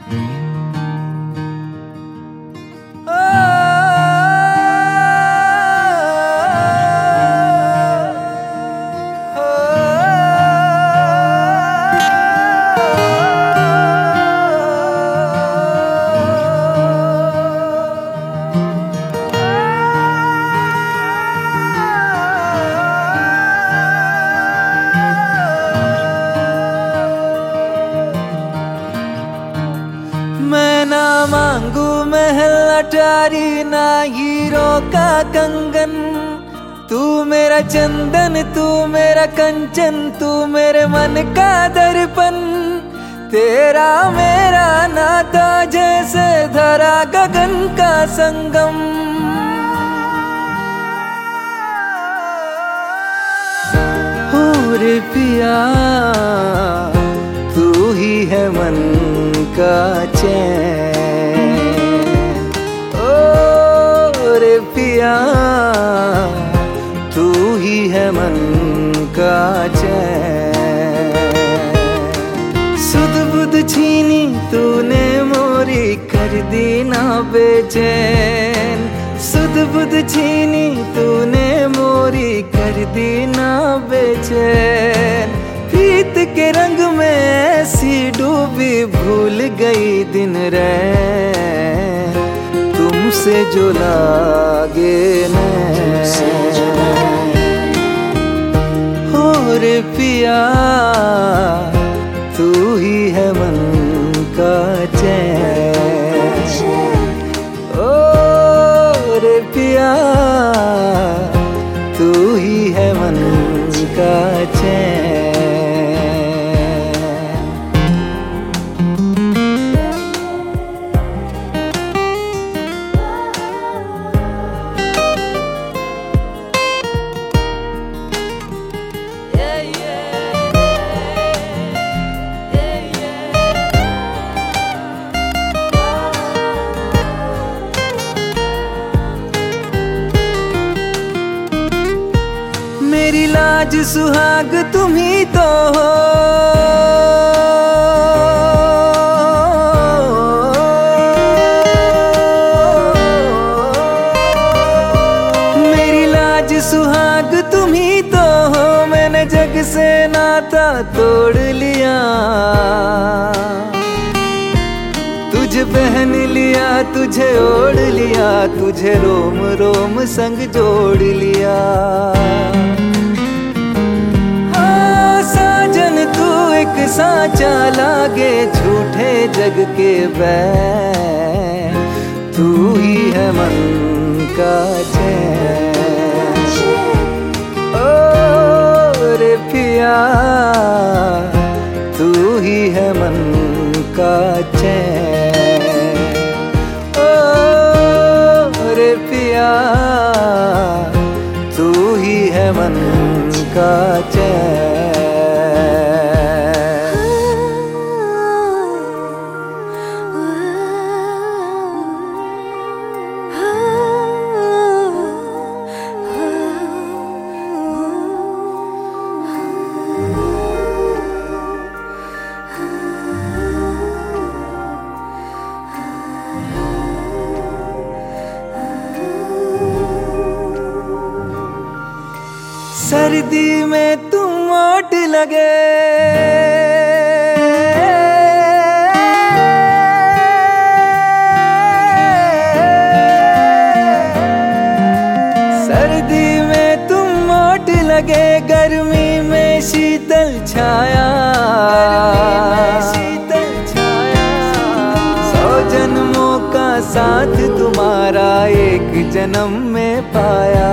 मैं ना मांगू महल अटारी ना हीरो का कंगन, तू मेरा चंदन तू मेरा कंचन, तू मेरे मन का दर्पण। तेरा मेरा नाता जैसे धरा गगन का संगम। हो रे पिया तू ही है मन का चैन। ओ रे पिया तू ही है मन का चैन। सुध बुध छीनी तूने मोरी कर दी ना बेचैन। सुध बुध छीनी तूने मोरी कर दी ना बेचैन। प्रीत के रंग में ऐसी डूबी भूल गई दिन रैन। तुमसे जो लागे नैन। हो रे पिया तू ही है मन का चैन। ओ रे पिया तू ही है मन का चैन। मेरी लाज सुहाग तुम ही तो हो। मेरी लाज सुहाग तुम ही तो हो। मैंने जग से नाता तोड़ लिया। तुझे पहन लिया तुझे ओढ़ लिया। तुझे रोम रोम संग जोड़ लिया। एक साचा लागे झूठे जग के बैन। तू ही है मन का चैन। ओ रे पिया तू ही है मन का चैन। ओ रे पिया तू ही है मन का चैन। सर्दी में तुम ओट लगे। सर्दी में तुम ओट लगे। गर्मी में शीतल छाया। सौ जन्मों का साथ तुम्हारा एक जन्म में पाया।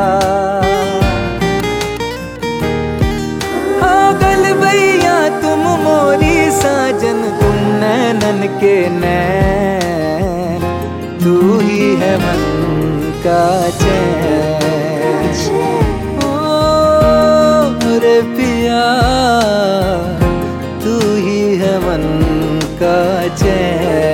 तुम मोरी साजन तुम नैनन के नैन। तू ही है मन का चैन। ओ रे पिया तू ही है मन का चैन।